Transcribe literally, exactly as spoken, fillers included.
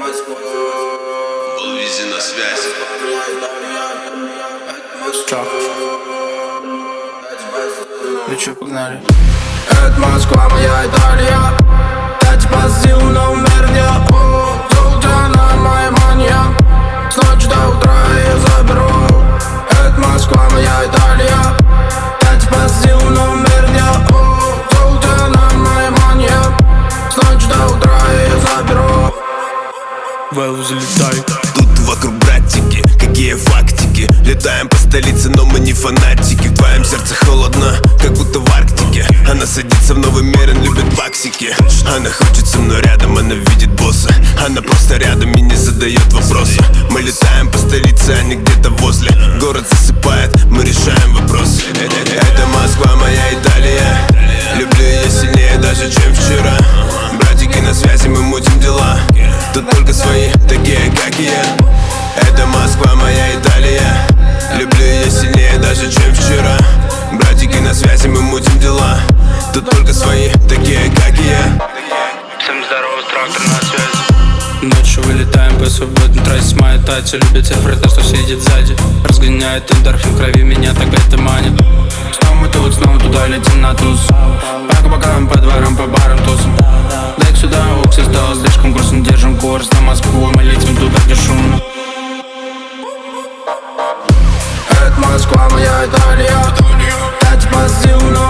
Был везде на связи. Чак. Ну чё, погнали. Это Москва, моя Италия. Пять позил, но умер не Золотая моя мания. С ночи до утра я заберу. Это Москва, моя Италия. Пять позил, но умер не Золотая моя мания. С ночи до утра я заберу. Вэлл, залетай. Тут вокруг братики, какие фактики. Летаем по столице, но мы не фанатики. В твоем сердце холодно, как будто в Арктике. Она садится в новый мир, он любит баксики. Она хочет со мной рядом, она видит босса. Она просто рядом и не задает вопросы. Мы летаем по столице, а не где-то возле. Город засыпает, мы решаем вопросы. Это Москва, моя Италия. Люблю ее сильнее даже, чем вчера. Братики на связи, мы мутим дела. Тут только свои, такие как и я. Это Москва, моя Италия. Люблю ее сильнее даже, чем вчера. Братики на связи, мы мутим дела. Тут только свои, такие как и я. Всем здорово, трактор на связи. Ночью вылетаем по свободной трассе. Моя Татя любит цифры, то, что сидит сзади. Разгоняет эндорфин в крови, меня так это манит. Снова мы тут, снова туда летим на туз. По бокам, по дворам, по барам тусим. Дай сюда, уксус стало слишком грустно. Держим курс на Москву, мы летим туда, где шумно. Это Москва, моя Италия. Пять позил, но